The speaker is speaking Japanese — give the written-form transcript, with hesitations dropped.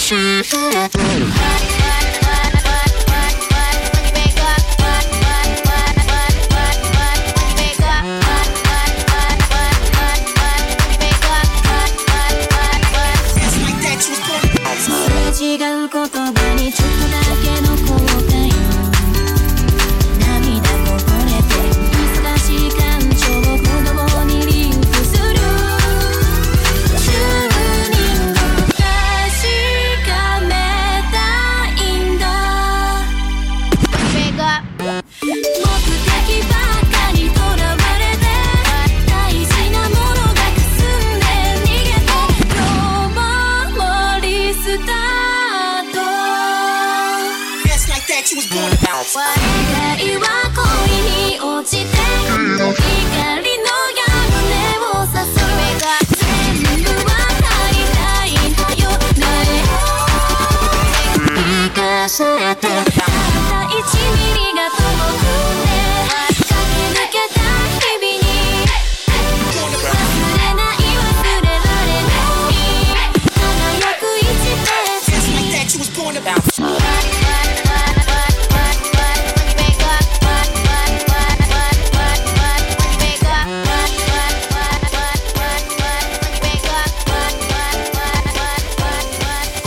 違う言葉にちょっとだけの後悔、涙こぼれて難しい感情を子供にリンクするチューニング確かめたいんだ。目的ばかりとらわれて大事なものがかすんで逃げて今日もリスタート。What